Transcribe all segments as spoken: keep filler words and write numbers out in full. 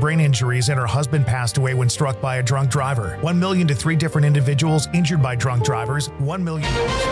brain injuries and her husband passed away when struck by a drunk driver. One million to three different individuals injured by drunk drivers. One million.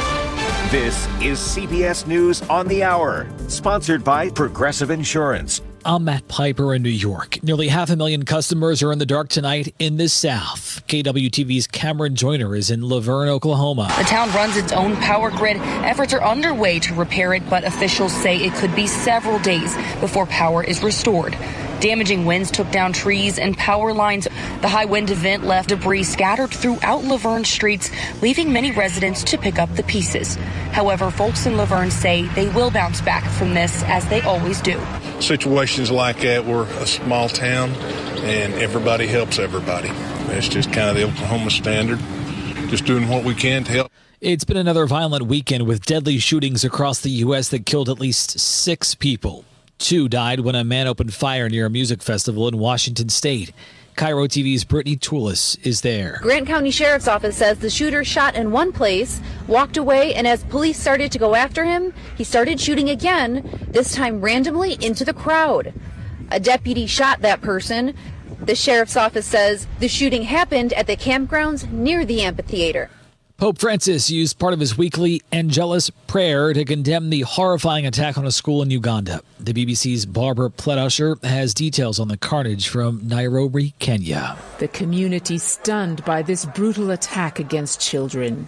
This is C B S News on the Hour, sponsored by Progressive Insurance. I'm Matt Piper in New York. Nearly half a million customers are in the dark tonight in the South. K W T V's Cameron Joyner is in Laverne, Oklahoma. The town runs its own power grid. Efforts are underway to repair it, but officials say it could be several days before power is restored. Damaging winds took down trees and power lines. The high wind event left debris scattered throughout Laverne streets, leaving many residents to pick up the pieces. However, folks in Laverne say they will bounce back from this, as they always do. Situations like that, we're a small town and everybody helps everybody. That's just kind of the Oklahoma standard, just doing what we can to help. It's been another violent weekend with deadly shootings across the U S that killed at least six people. Two died when a man opened fire near a music festival in Washington State. Cairo T V's Brittany Toulis is there. Grant County Sheriff's Office says the shooter shot in one place, walked away, and as police started to go after him, he started shooting again, this time randomly into the crowd. A deputy shot that person. The sheriff's office says the shooting happened at the campgrounds near the amphitheater. Pope Francis used part of his weekly Angelus prayer to condemn the horrifying attack on a school in Uganda. The B B C's Barbara Pledusher has details on the carnage from Nairobi, Kenya. The community stunned by this brutal attack against children.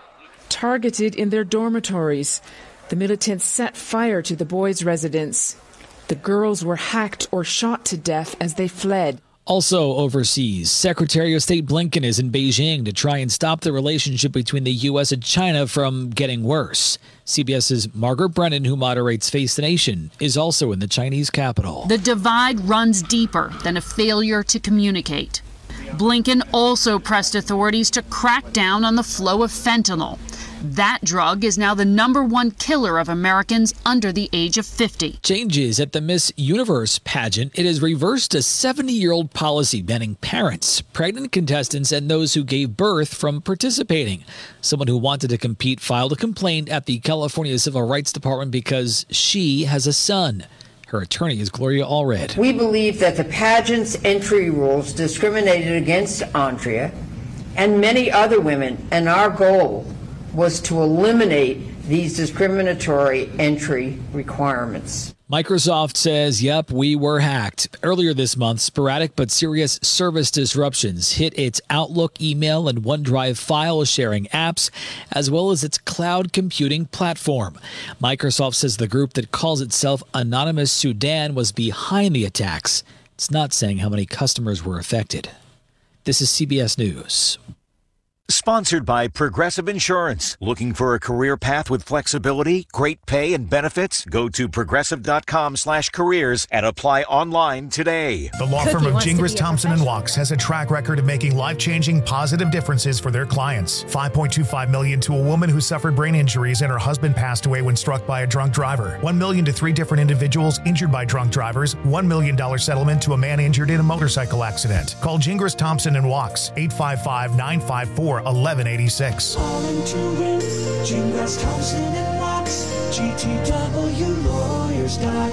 Targeted in their dormitories, the militants set fire to the boys' residence. The girls were hacked or shot to death as they fled. Also overseas, Secretary of State Blinken is in Beijing to try and stop the relationship between the U S and China from getting worse. CBS's Margaret Brennan, who moderates Face the Nation, is also in the Chinese capital. The divide runs deeper than a failure to communicate. Blinken also pressed authorities to crack down on the flow of fentanyl. That drug is now the number one killer of Americans under the age of fifty. Changes at the Miss Universe pageant. It has reversed a seventy-year-old policy banning parents, pregnant contestants, and those who gave birth from participating. Someone who wanted to compete filed a complaint at the California Civil Rights Department because she has a son. Her attorney is Gloria Allred. We believe that the pageant's entry rules discriminated against Andrea and many other women, and our goal was to eliminate these discriminatory entry requirements. Microsoft says, yep, we were hacked. Earlier this month, sporadic but serious service disruptions hit its Outlook email and OneDrive file sharing apps, as well as its cloud computing platform. Microsoft says the group that calls itself Anonymous Sudan was behind the attacks. It's not saying how many customers were affected. This is C B S News. Sponsored by Progressive Insurance. Looking for a career path with flexibility, great pay, and benefits? Go to progressive.com slash careers and apply online today. The law firm of Gingras, Thompson and Wachs has a track record of making life-changing positive differences for their clients. five point two five million dollars to a woman who suffered brain injuries and her husband passed away when struck by a drunk driver. one million dollars to three different individuals injured by drunk drivers. one million dollars settlement to a man injured in a motorcycle accident. Call Gingras, Thompson and Wachs, eight five five, nine five four, eleven eighty-six. All into it, Gingras, Thompson and Wachs, G T W lawyers dot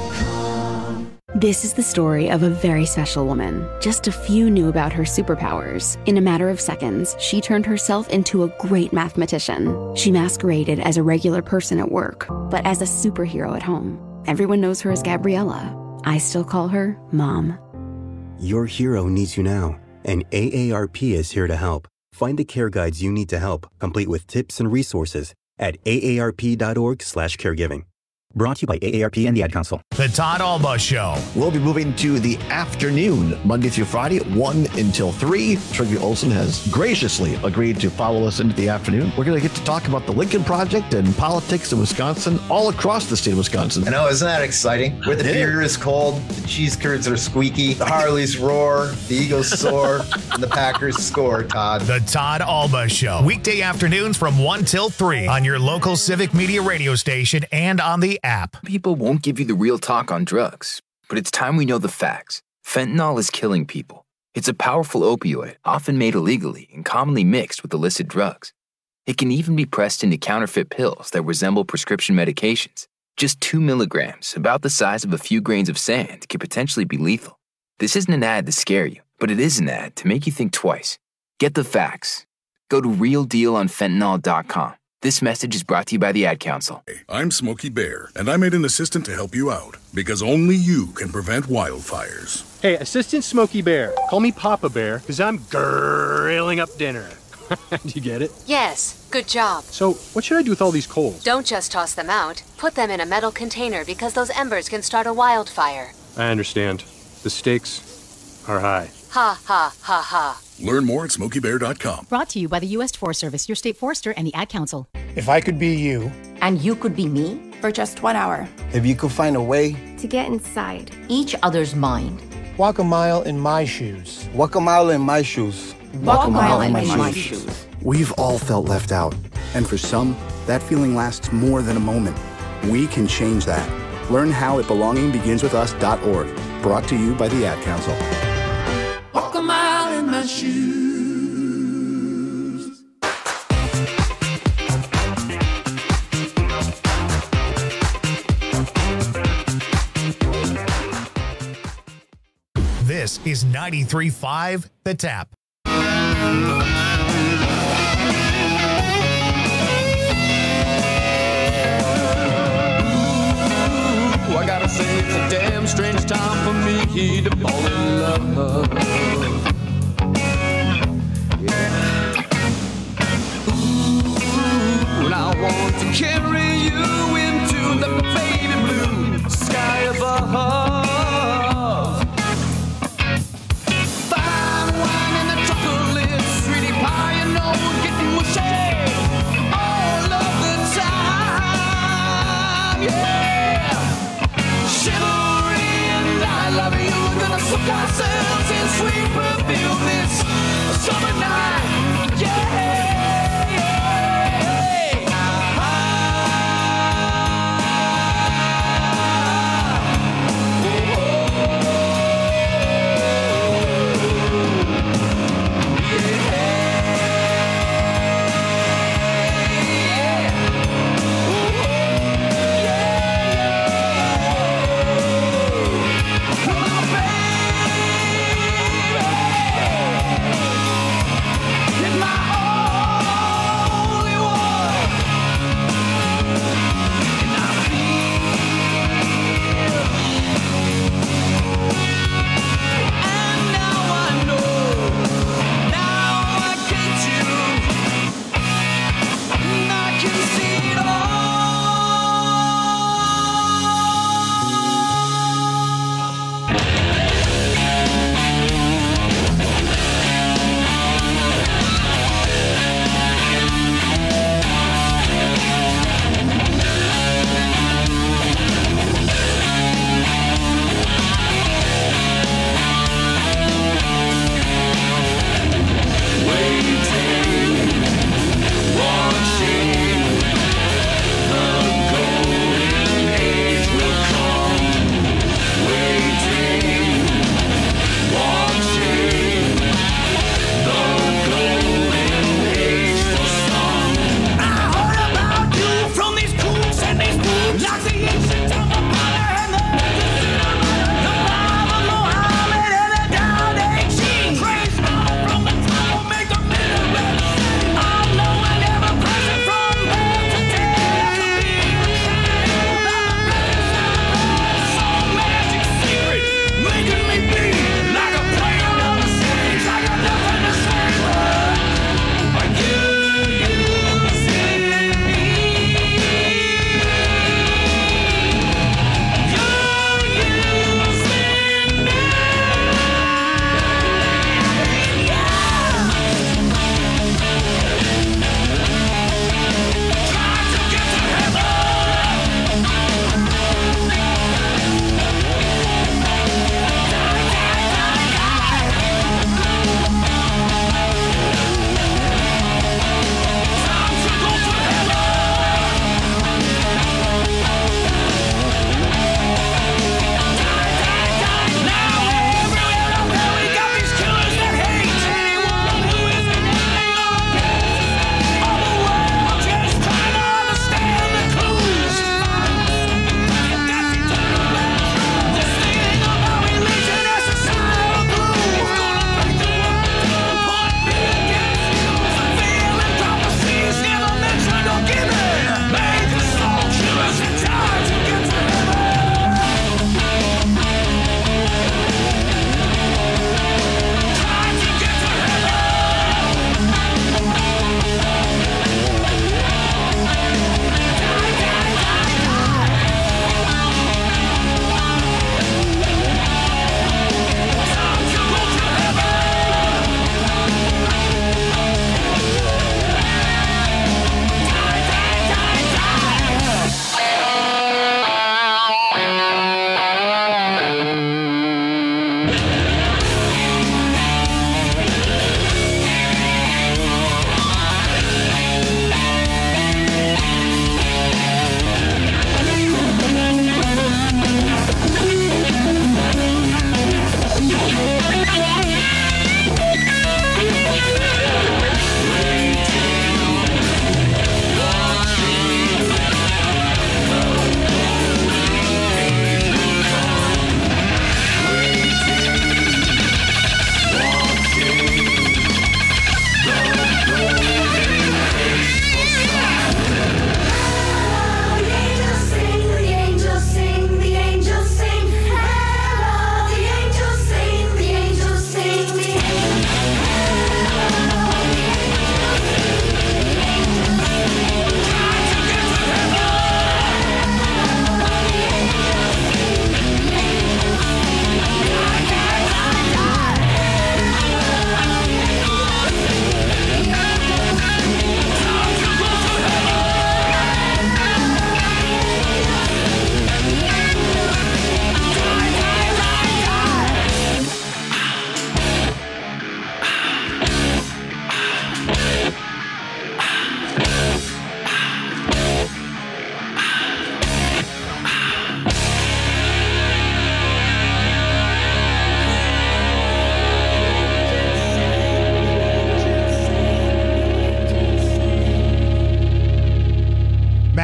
com. This is the story of a very special woman. Just a few knew about her superpowers. In a matter of seconds, she turned herself into a great mathematician. She masqueraded as a regular person at work, but as a superhero at home. Everyone knows her as Gabriella. I still call her Mom. Your hero needs you now, and A A R P is here to help. Find the care guides you need to help, complete with tips and resources at aarp.org slash caregiving. Brought to you by A A R P and the Ad Council. The Todd Alba Show. We'll be moving to the afternoon, Monday through Friday, one until three. Trygve Olsen has graciously agreed to follow us into the afternoon. We're going to get to talk about the Lincoln Project and politics in Wisconsin, all across the state of Wisconsin. I know, isn't that exciting? Where the beer is cold, the cheese curds are squeaky, the Harleys roar, the Eagles soar, and the Packers score, Todd. The Todd Alba Show. Weekday afternoons from one till three on your local Civic Media radio station and on the app. People won't give you the real talk on drugs, but it's time we know the facts. Fentanyl is killing people. It's a powerful opioid, often made illegally and commonly mixed with illicit drugs. It can even be pressed into counterfeit pills that resemble prescription medications. Just two milligrams, about the size of a few grains of sand, can potentially be lethal. This isn't an ad to scare you, but it is an ad to make you think twice. Get the facts. Go to real deal on fentanyl dot com. This message is brought to you by the Ad Council. I'm Smokey Bear, and I made an assistant to help you out, because only you can prevent wildfires. Hey, Assistant Smokey Bear. Call me Papa Bear, because I'm grilling up dinner. Do you get it? Yes, good job. So, what should I do with all these coals? Don't just toss them out. Put them in a metal container because those embers can start a wildfire. I understand. The stakes are high. Ha, ha, ha, ha. Learn more at smokey bear dot com. Brought to you by the U S Forest Service, your state forester, and the Ad Council. If I could be you. And you could be me. For just one hour. If you could find a way. To get inside each other's mind. Walk a mile in my shoes. Walk a mile in my shoes. Walk, Walk a mile, mile in, in my, my shoes. shoes. We've all felt left out. And for some, that feeling lasts more than a moment. We can change that. Learn how at belonging begins with us dot org. Brought to you by the Ad Council. Walk a mile in my shoes. This is ninety-three point five The Tap. I gotta say it's a damn strange time for me to fall in love. Yeah. Ooh, and I want to carry you into the baby blue sky above. Fine wine and the chocolate, sweetie pie, you know we're getting mushy all of the time. Yeah. Chivalry and I love you. We're gonna soak ourselves in sweet perfume this summer night. Yeah, yeah.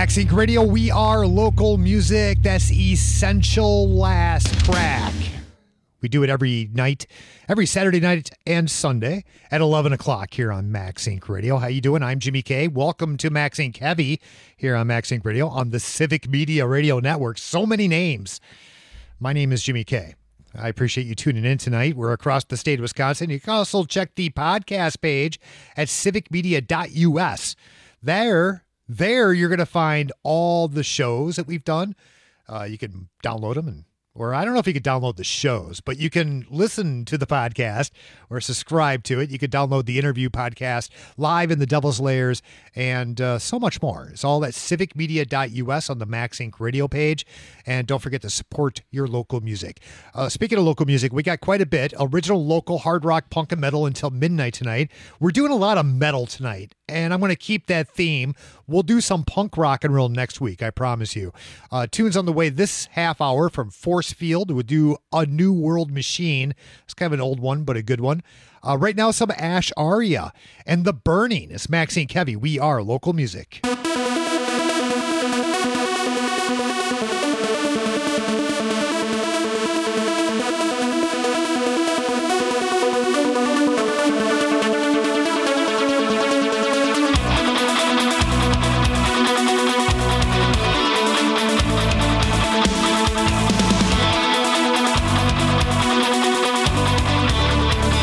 MaxInc Radio, we are local music. That's Essential Last Track. We do it every night, every Saturday night and Sunday at eleven o'clock here on MaxInc Radio. How you doing? I'm Jimmy K. Welcome to MaxInc Heavy here on MaxInc Radio on the Civic Media Radio Network. So many names. My name is Jimmy K. I appreciate you tuning in tonight. We're across the state of Wisconsin. You can also check the podcast page at civic media dot U S. There, there you're going to find all the shows that we've done. Uh, you can download them and Or I don't know if you could download the shows, but you can listen to the podcast or subscribe to it. You could download the interview podcast live in the Devil's Layers and uh, so much more. It's all at civic media dot U S on the MaxInc Radio page. And don't forget to support your local music. Uh, speaking of local music, we got quite a bit. Original local hard rock, punk, and metal until midnight tonight. We're doing a lot of metal tonight, and I'm going to keep that theme. We'll do some punk rock and roll next week, I promise you. Uh, tunes on the way this half hour from Force Field. We'll do A New World Machine. It's kind of an old one, but a good one. Uh, right now, some Ash Aria and The Burning. It's MaxInc Heavy. We are local music.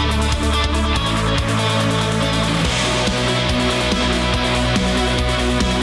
We'll be right back.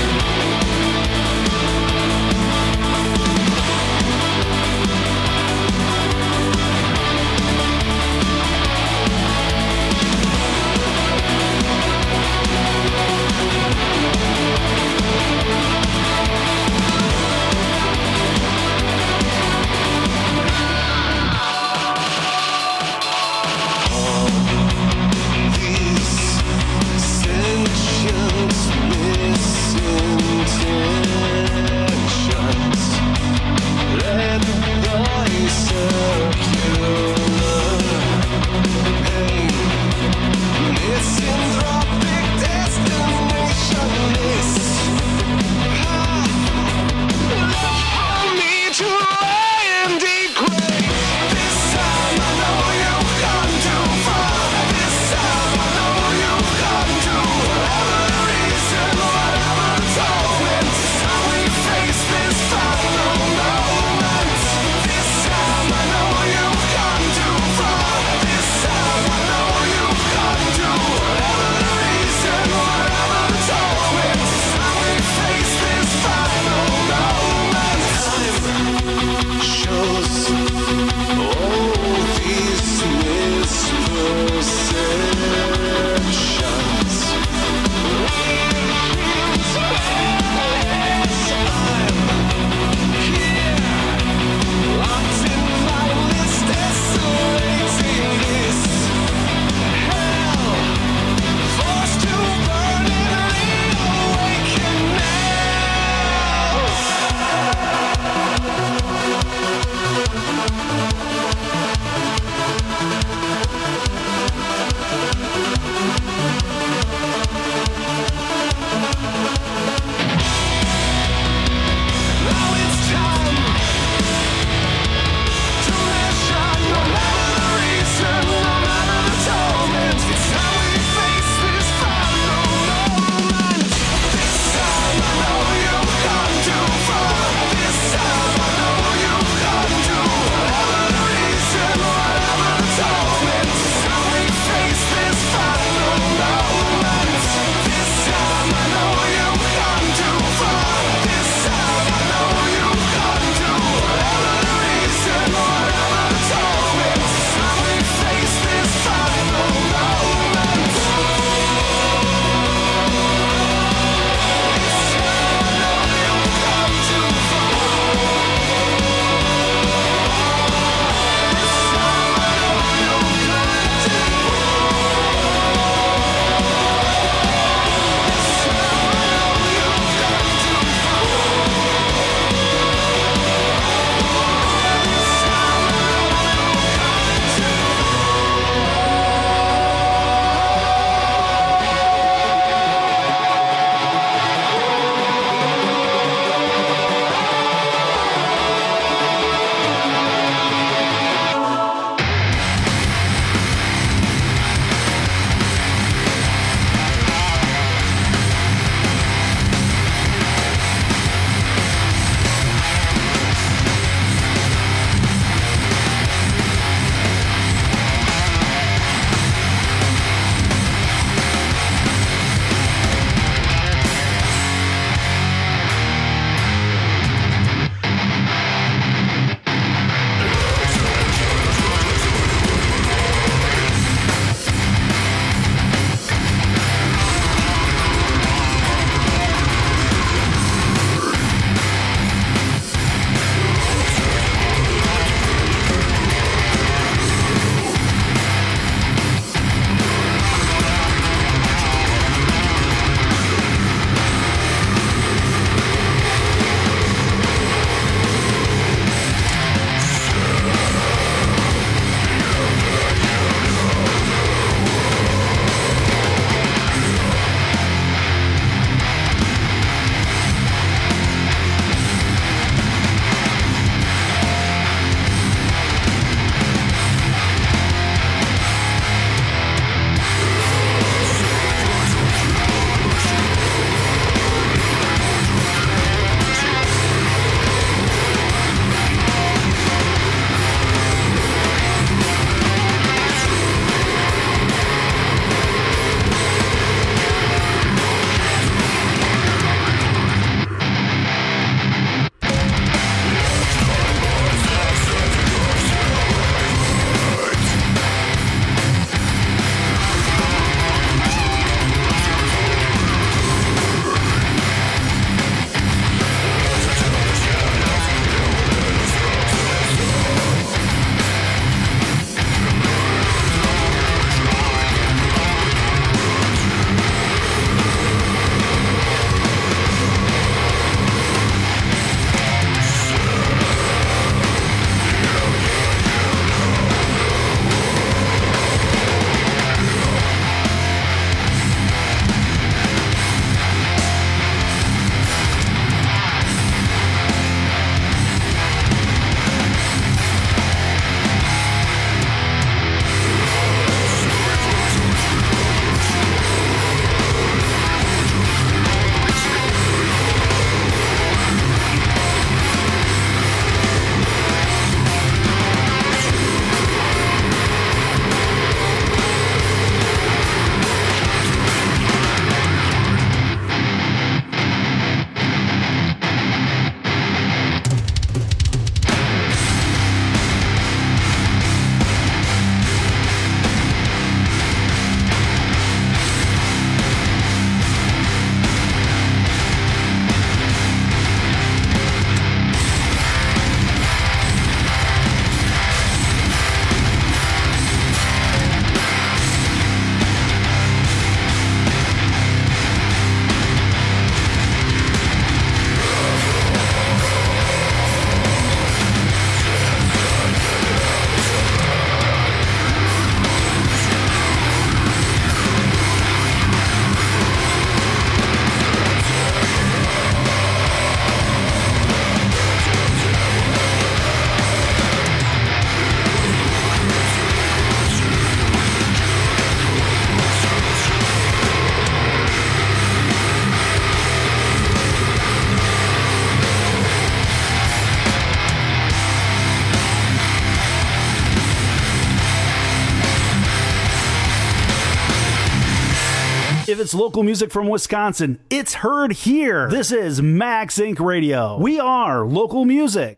that's local music from Wisconsin. It's heard here. This is Max Incorporated. Radio. We are local music.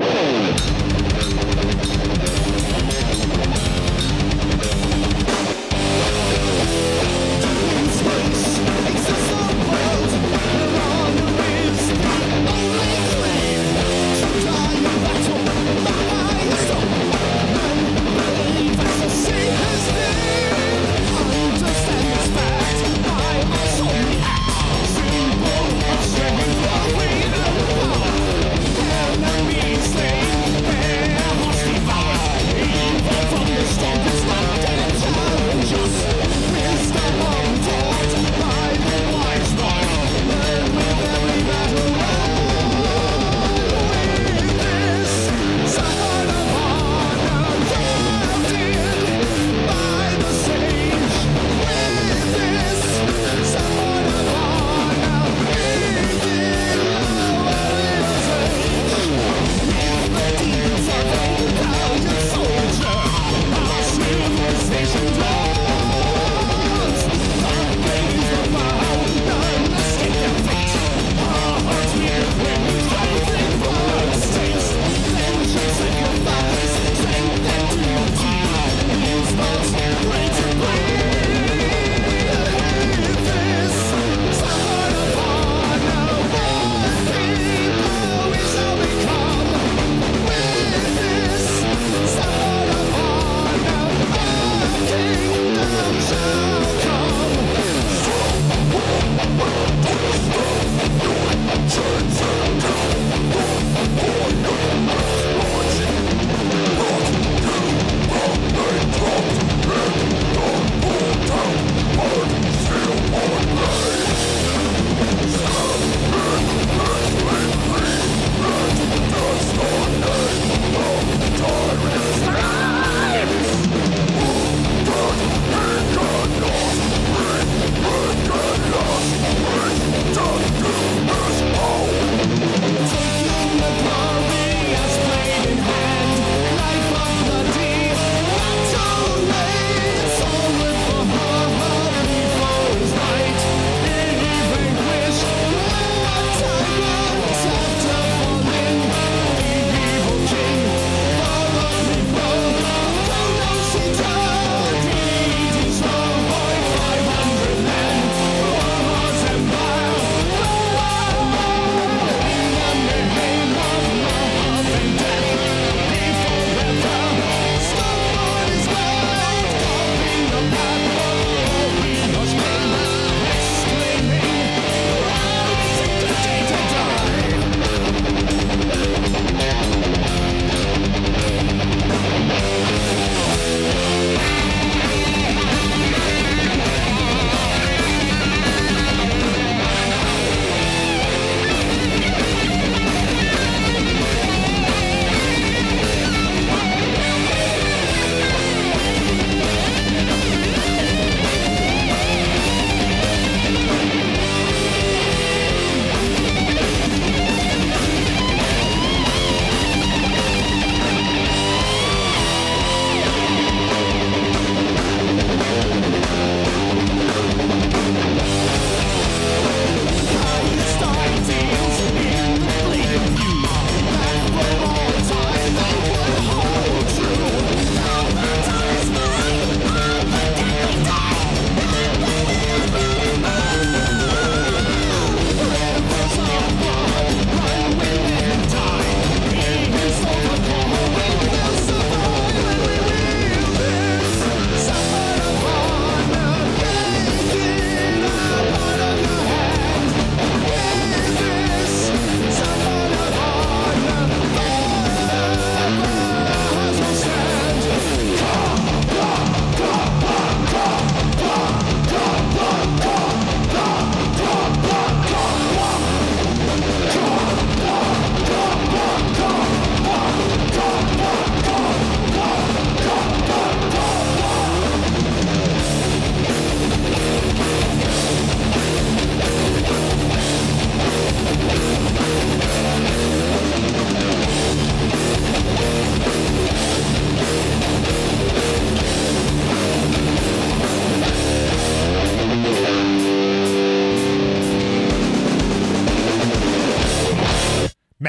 Enemy slain.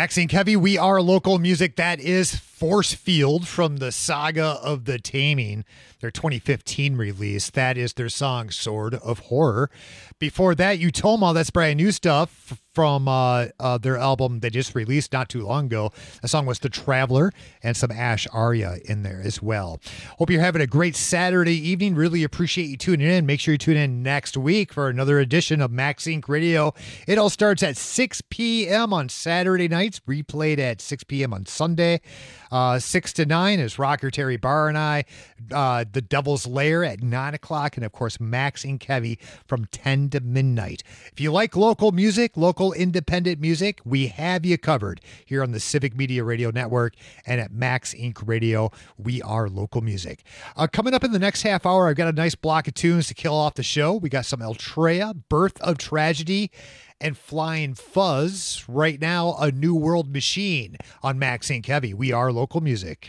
Maxine Kevy, we are local music. That is Force Field from the Saga of the Taming, their twenty fifteen release. That is their song Sword of Horror. Before that, Utoma, that's brand new stuff from uh, uh, their album they just released not too long ago. The song was The Traveler, and some Ash Arya in there as well. Hope you're having a great Saturday evening. Really appreciate you tuning in. Make sure you tune in next week for another edition of Max Inc Radio. It all starts at six p.m. on Saturday nights, replayed at six p.m. on Sunday. Uh, six to nine is Rocker Terry Barr and I. Uh, the Devil's Lair at nine o'clock. And, of course, Max and Kevy from ten to midnight. If you like local music, local independent music, we have you covered here on the Civic Media Radio Network and at Max Inc Radio. We are local music. Uh, coming up in the next half hour, I've got a nice block of tunes to kill off the show. We got some Eltrea, Birth of Tragedy, and Flying Fuzz. Right now, A New World Machine on Max Inc Heavy. We are local music.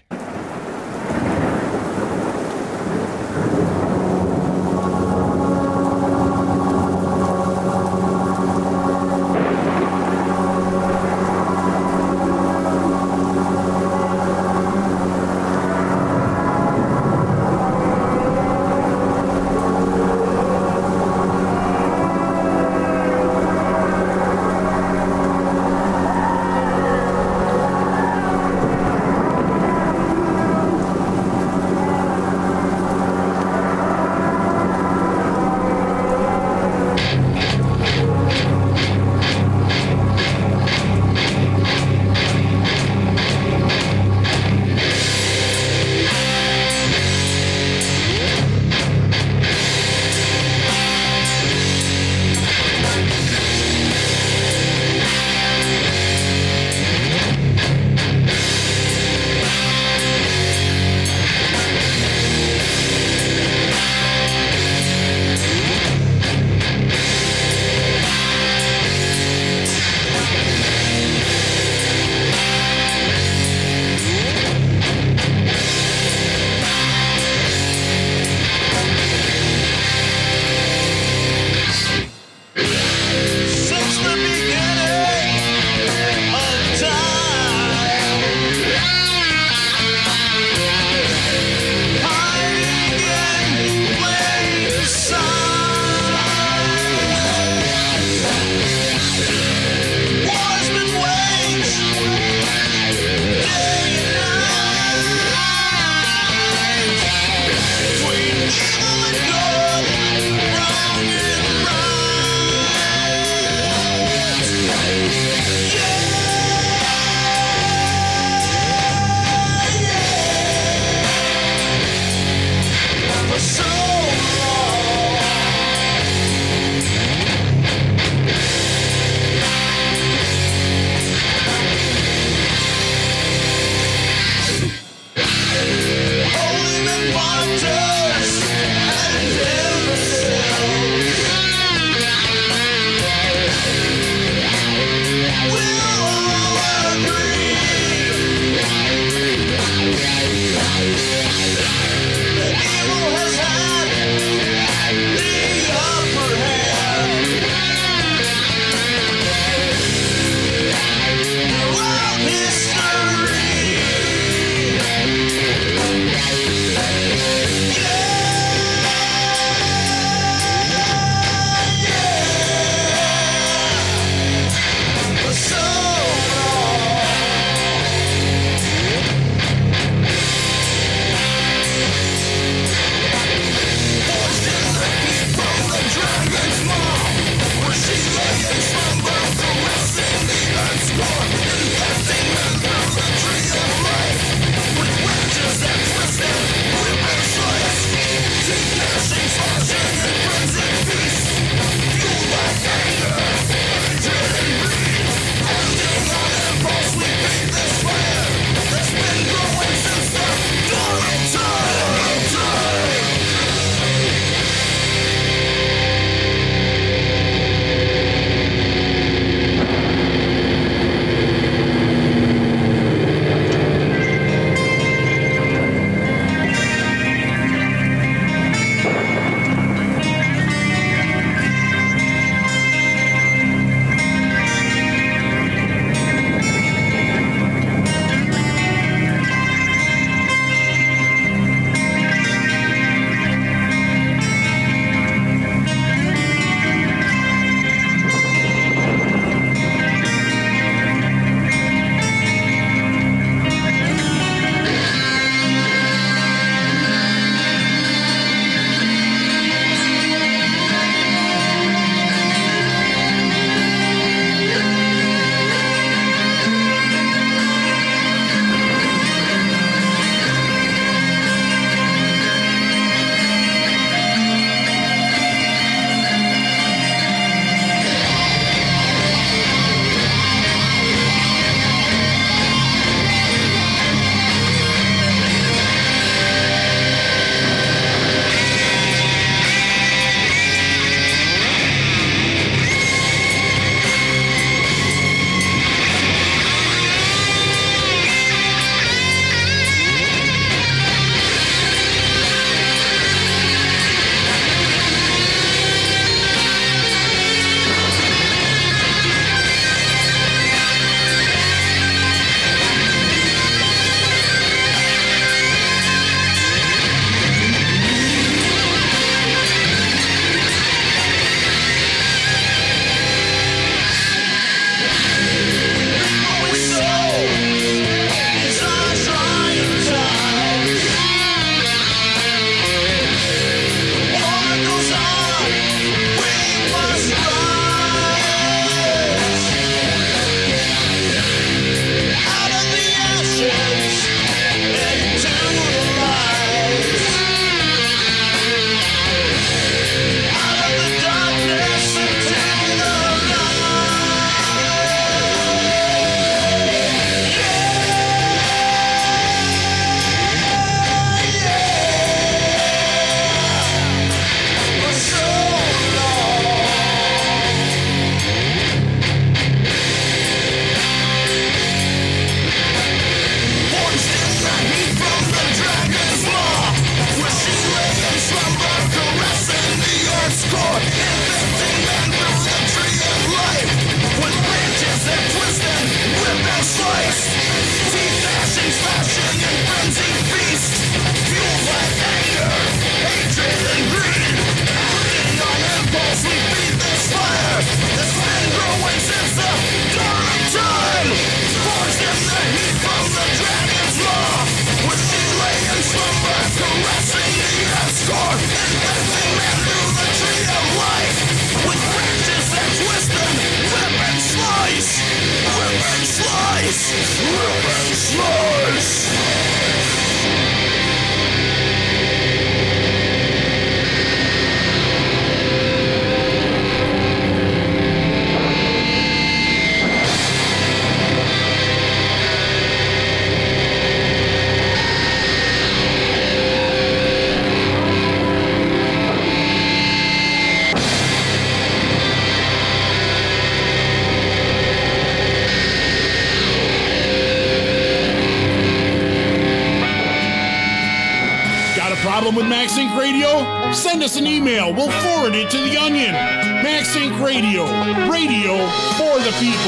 Max Inc Radio? Send us an email. We'll forward it to the Onion. Max Inc Radio. Radio for the people.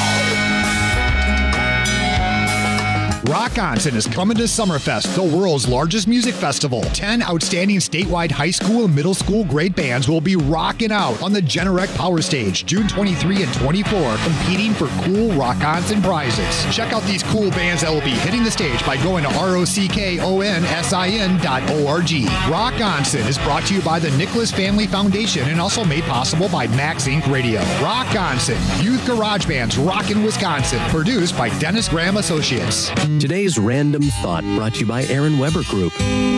Rock-Onson is coming to Summerfest, the world's largest music festival. Ten outstanding statewide high school and middle school grade bands will be rocking out on the Generac Power Stage June twenty-third and twenty-fourth, competing for cool Rock-Onson prizes. Check out these cool bands that will be hitting the stage by going to R O C K O N S I N dot org. Rock-Onson is brought to you by the Nicholas Family Foundation and also made possible by Max Inc Radio. Rock-Onson, youth garage bands rockin' Wisconsin, produced by Dennis Graham Associates. Today's Random Thought brought to you by Aaron Weber Group.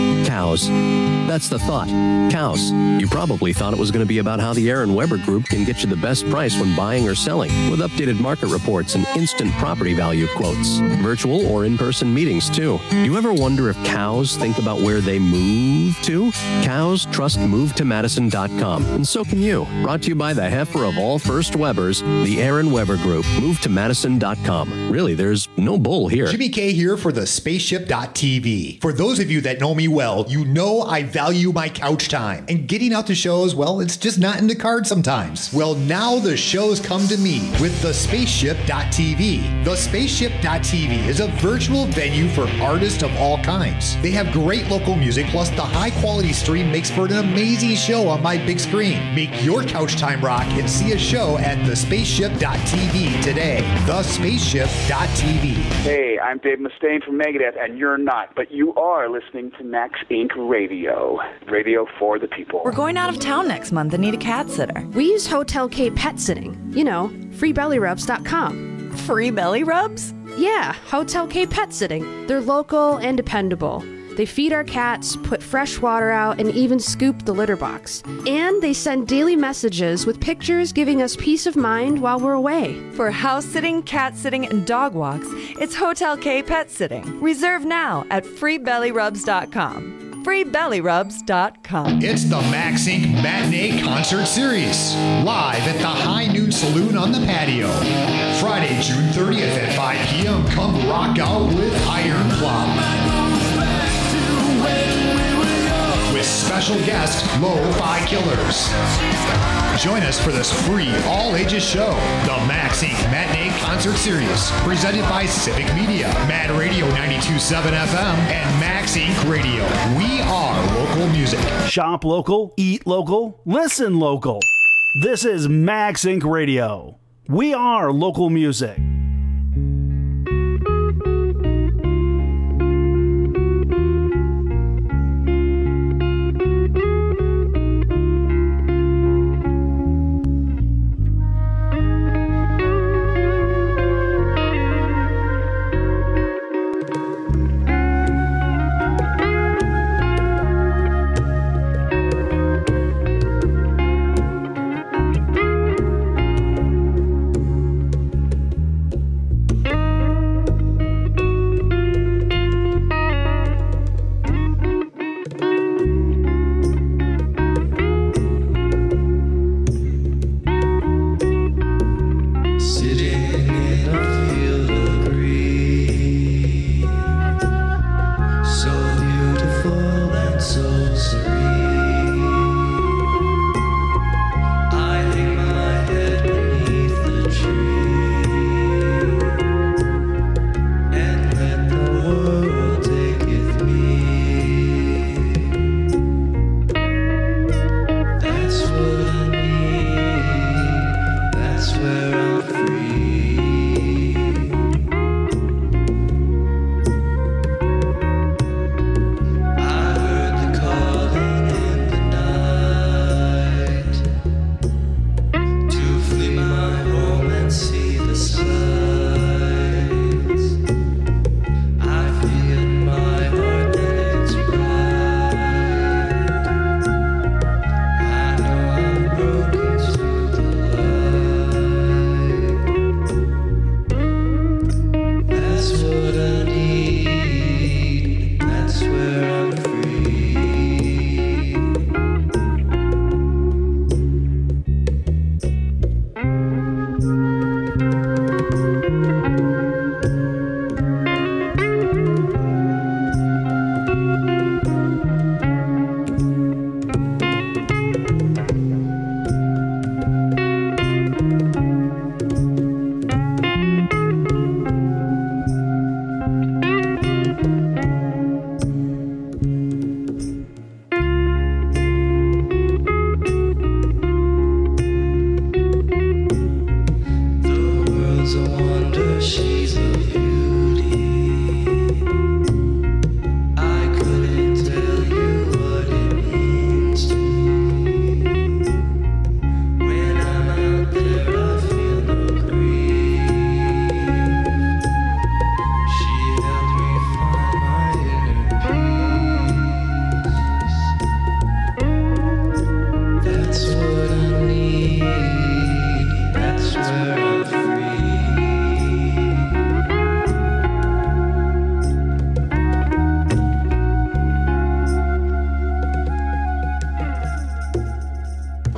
Cows. That's the thought. Cows. You probably thought it was going to be about how the Aaron Weber Group can get you the best price when buying or selling, with updated market reports and instant property value quotes. Virtual or in-person meetings, too. Do you ever wonder if cows think about where they move to? Cows trust move to madison dot com, and so can you. Brought to you by the heifer of all first Webers, the Aaron Weber Group. move to madison dot com. Really, there's no bull here. Jimmy K here for the spaceship dot t v. For those of you that know me well, you know I value my couch time. And getting out to shows, well, it's just not in the cards sometimes. Well, now the shows come to me with the spaceship dot t v. The spaceship dot t v is a virtual venue for artists of all kinds. They have great local music, plus the high-quality stream makes for an amazing show on my big screen. Make your couch time rock and see a show at the spaceship dot t v today. the spaceship dot t v. Hey, I'm Dave Mustaine from Megadeth, and you're not, but you are listening to Max Incorporated. Radio. Radio for the people. We're going out of town next month and need a cat sitter. We use Hotel K Pet Sitting. You know, free belly rubs dot com. Free belly rubs? Yeah, Hotel K Pet Sitting. They're local and dependable. They feed our cats, put fresh water out, and even scoop the litter box. And they send daily messages with pictures giving us peace of mind while we're away. For house sitting, cat sitting, and dog walks, it's Hotel K Pet Sitting. Reserve now at free belly rubs dot com. free belly rubs dot com. It's the Max Incorporated Matinee Concert Series, live at the High Noon Saloon on the patio. Friday, June thirtieth at five p.m. Come rock out with Iron Cloud. With special guest, Lo-Fi Killers. Join us for this free, all-ages show, the Max Incorporated Matinee Concert Series, presented by Civic Media, Mad Radio ninety-two point seven F M, and Max Incorporated Radio. We are local music. Shop local, eat local, listen local. This is Max Incorporated Radio. We are local music.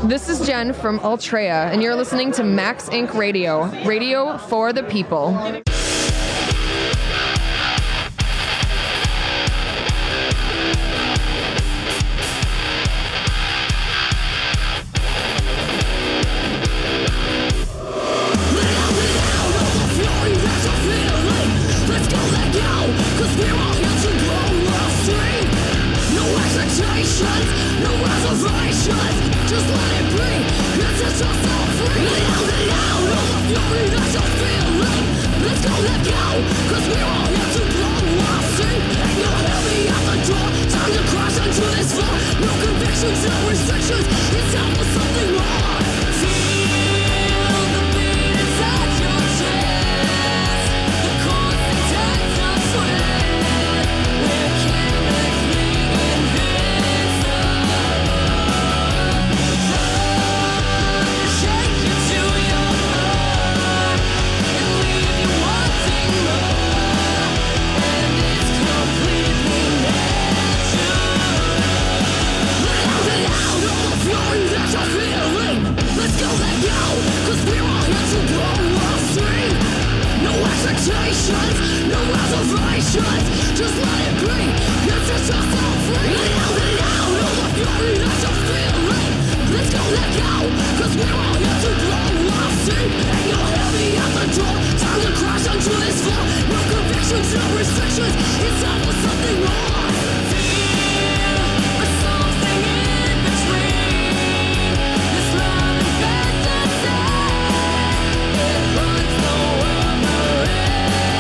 This is Jen from Ultrea, and you're listening to Max Incorporated. Radio. Radio for the people. Just let it be. Let's set yourself free. Let out, let out all the fury that you're feeling. Let's go, let go, 'cause we're all here to blow our seat. And you're heavy at the door. Time to crash onto this floor. No convictions, no restrictions. It's time for something more. Feel the beat inside your chest. The chords that take the sweat. We're chemically invincible. No reservations, just let it be. Let's set yourself free. Let out, let out all the fury that you're feeling. Let's go, let go, 'cause we're all here to blow our seat. And you're heavy at the door. Time to crash onto this floor. No convictions, no restrictions. It's time for something more. Feel something in between. This love and fantasy. It runs the world around.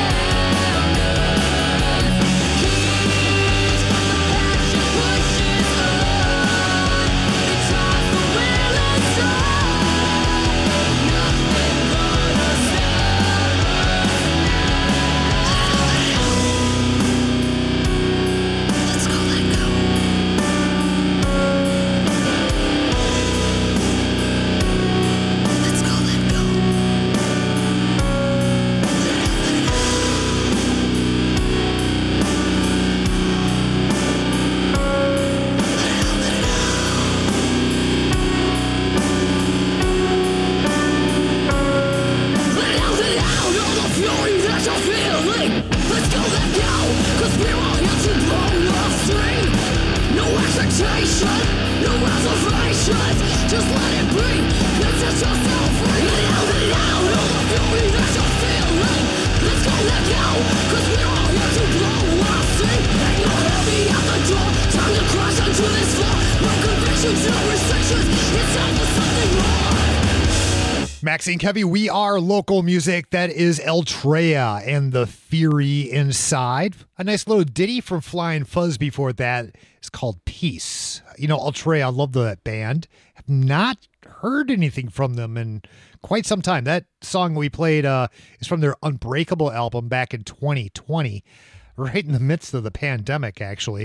Max Inc Heavy, we are local music. That is Ultrea and the Fury Inside. A nice little ditty from Flying Fuzz before that is called Peace. You know, Ultrea, I love that band. Have not heard anything from them in quite some time. That song we played uh, is from their Unbreakable album back in twenty twenty, right in the midst of the pandemic, actually.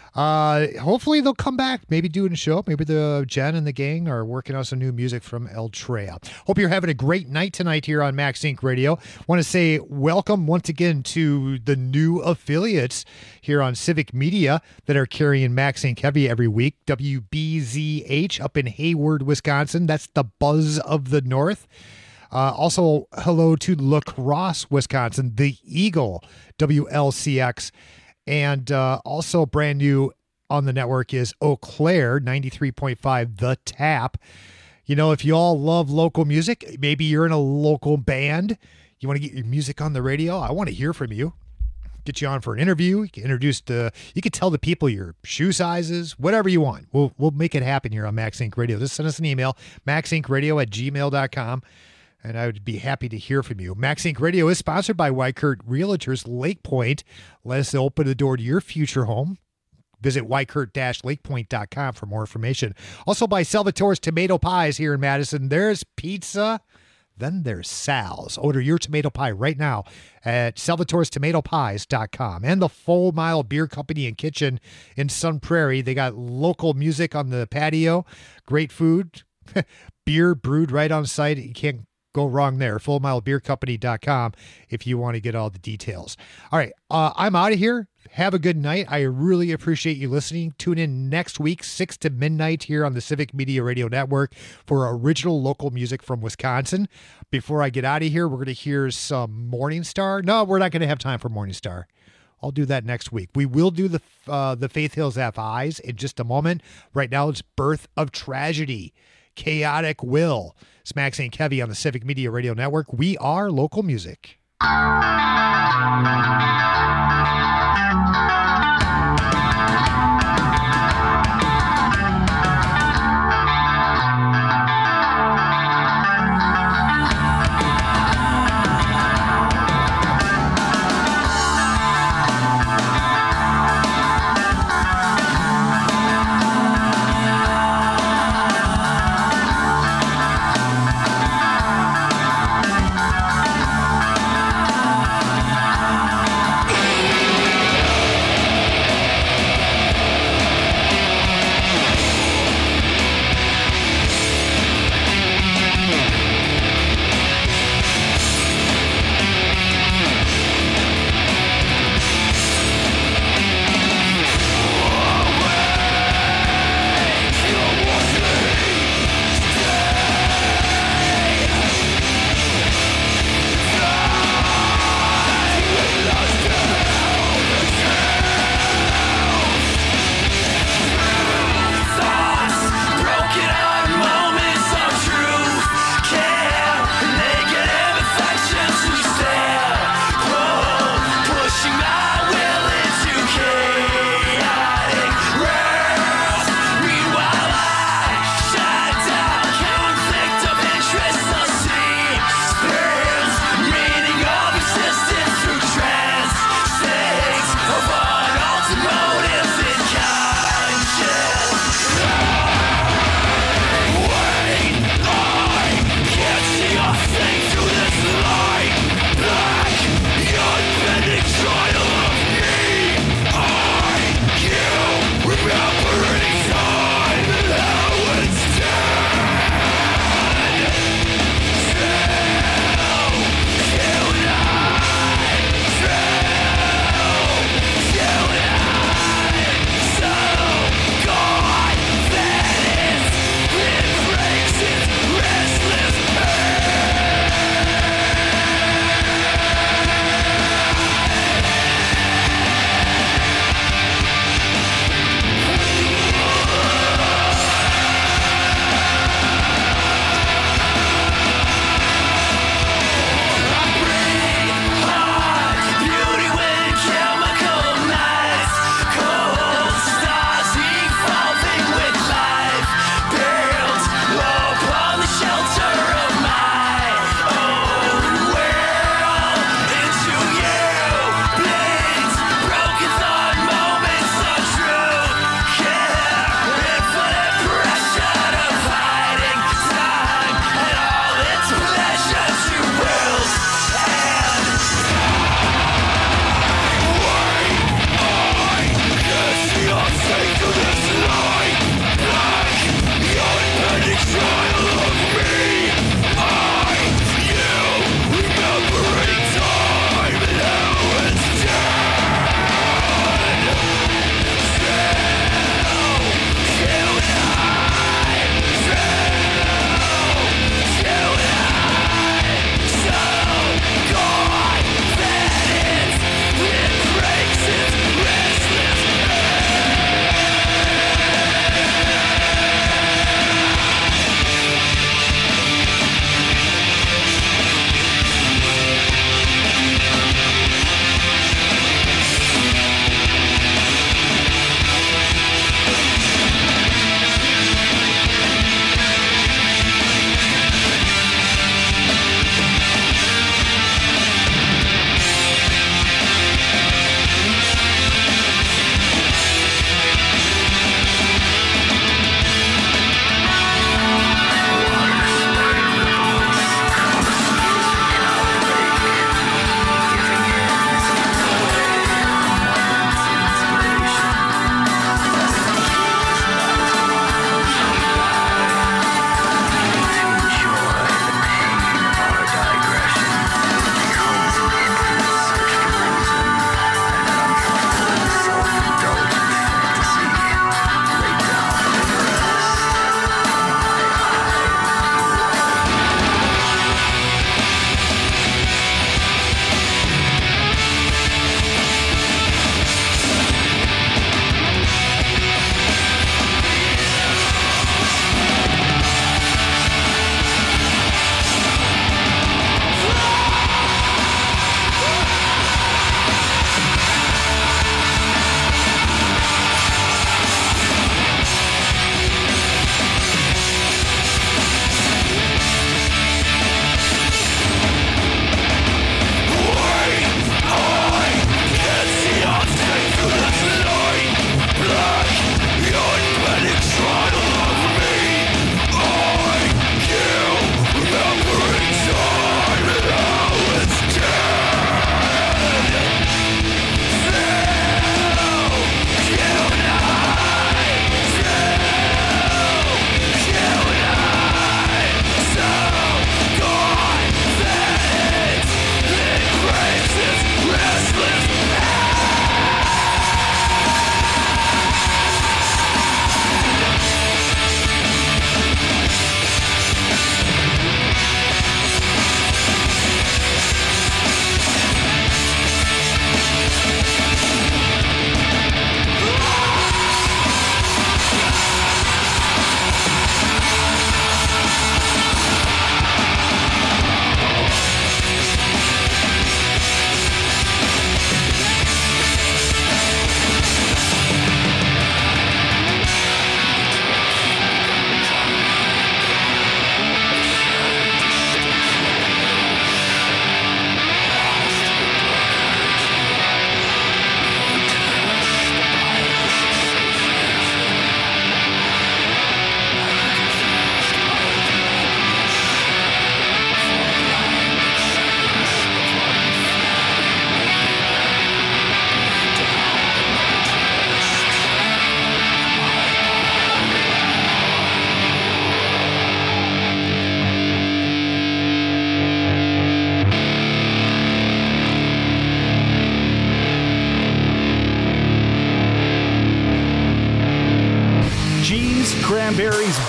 Uh, hopefully they'll come back, maybe doing a show. Maybe the Jen and the gang are working on some new music from Ultrea. Hope you're having a great night tonight here on Max Inc Radio. Want to say welcome once again to the new affiliates here on Civic Media that are carrying Max Inc Heavy every week. W B Z H up in Hayward, Wisconsin. That's the buzz of the North. Uh, also, hello to La Crosse, Wisconsin, the Eagle, W L C X. And uh, also brand new on the network is Eau Claire, ninety-three point five, The Tap. You know, if you all love local music, maybe you're in a local band, you want to get your music on the radio, I want to hear from you. Get you on for an interview. You can introduce the, you can tell the people your shoe sizes, whatever you want. We'll we'll make it happen here on Max Inc Radio. Just send us an email, maxincradio at gmail dot com. And I would be happy to hear from you. Max Inc Radio is sponsored by Weichert Realtors Lake Point. Let us open the door to your future home. Visit weichert dash lakepoint dot com for more information. Also by Salvatore's Tomato Pies here in Madison. There's pizza, then there's Sal's. Order your tomato pie right now at salvatores tomato pies dot com. And the Full Mile Beer Company and Kitchen in Sun Prairie. They got local music on the patio. Great food. Beer brewed right on site. You can't go wrong there. full mile beer company dot com if you want to get all the details. All right, uh, I'm out of here. Have a good night. I really appreciate you listening. Tune in next week, six to midnight here on the Civic Media Radio Network for original local music from Wisconsin. Before I get out of here, we're going to hear some Morning Star. No, we're not going to have time for Morning Star. I'll do that next week. We will do the uh, the Faith Hills F Is in just a moment. Right now, it's Birth of Tragedy, Chaotic Will. It's Max and Kevy on the Civic Media Radio Network. We are local music.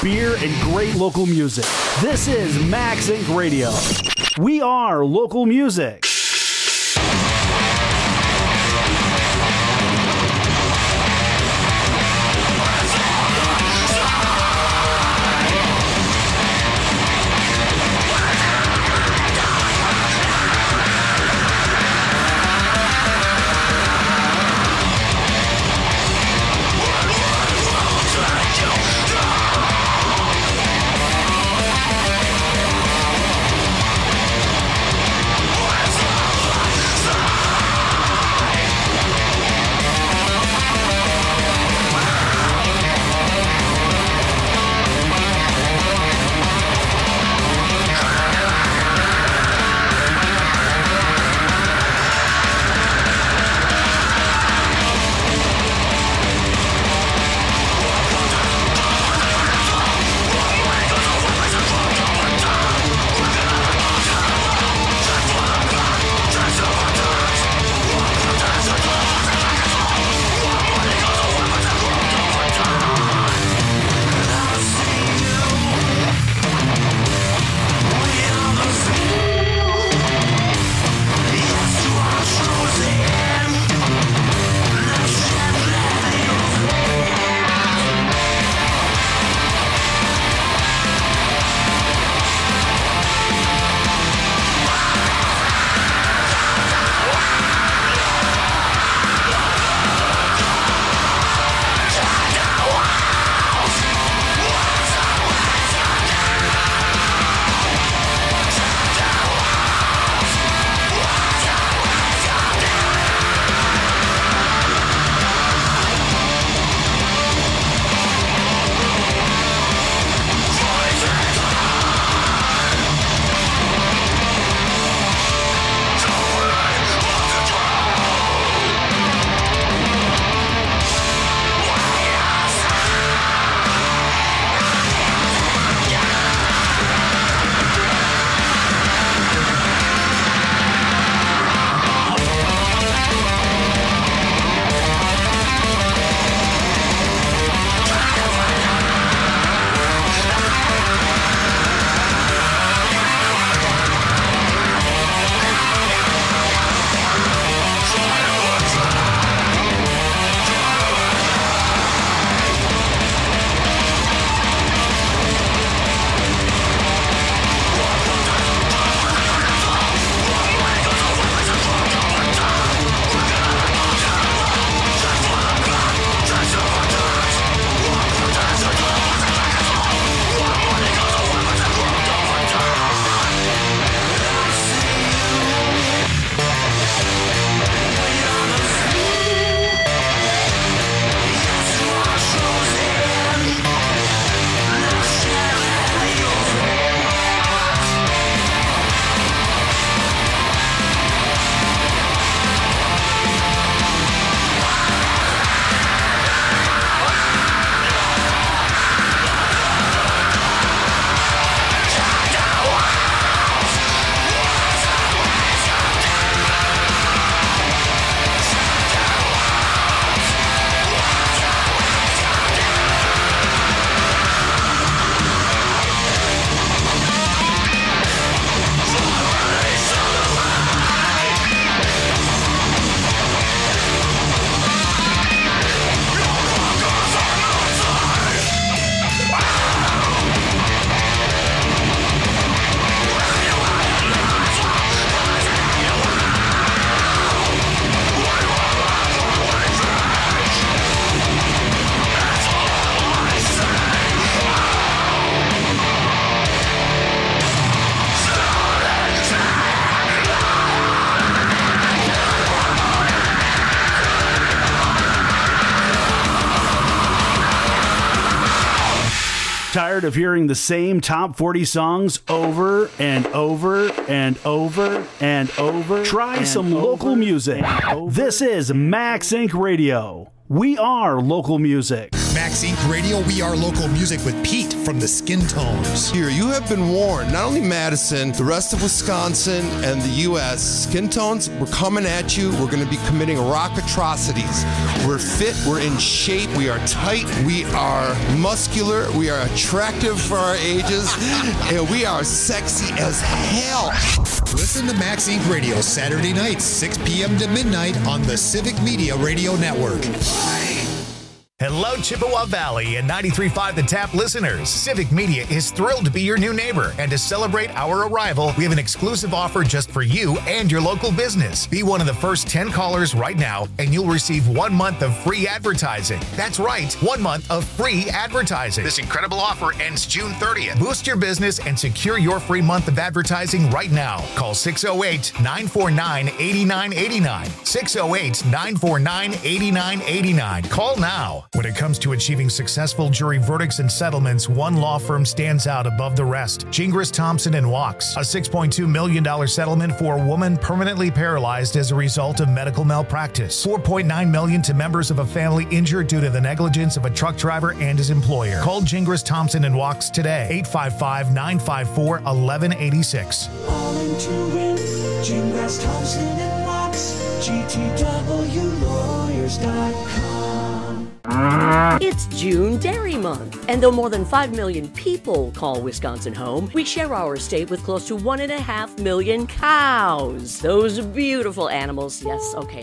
beer, and great local music. This is Max Incorporated. Radio. We are local music. Tired of hearing the same top forty songs over and over and over and over? Try and some over local music. This is Max Incorporated. Radio. We are local music. Max Incorporated. Radio, we are local music with Pete from the Skin Tones. Here, you have been warned. Not only Madison, the rest of Wisconsin and the U S Skin Tones, we're coming at you. We're going to be committing rock atrocities. We're fit. We're in shape. We are tight. We are muscular. We are attractive for our ages. And we are sexy as hell. Listen to Max Incorporated Radio Saturday nights, six p.m. to midnight on the Civic Media Radio Network. Hello, Chippewa Valley and ninety-three point five The Tap listeners. Civic Media is thrilled to be your new neighbor, and to celebrate our arrival, we have an exclusive offer just for you and your local business. Be one of the first ten callers right now, and you'll receive one month of free advertising. That's right, one month of free advertising. This incredible offer ends June thirtieth. Boost your business and secure your free month of advertising right now. Call six oh eight, nine four nine, eight nine eight nine. six oh eight, nine four nine, eight nine eight nine. Call now. When it comes to achieving successful jury verdicts and settlements, one law firm stands out above the rest. Gingras, Thompson and Wachs. A six point two million dollars settlement for a woman permanently paralyzed as a result of medical malpractice. four point nine million dollars to members of a family injured due to the negligence of a truck driver and his employer. Call Gingras, Thompson and Wachs today. eight five five, nine five four, one one eight six. All in to win. Gingras, Thompson and Wachs. G T W lawyers dot com. It's June Dairy Month, and though more than five million people call Wisconsin home, we share our state with close to one and a half million cows. Those beautiful animals, yes, okay,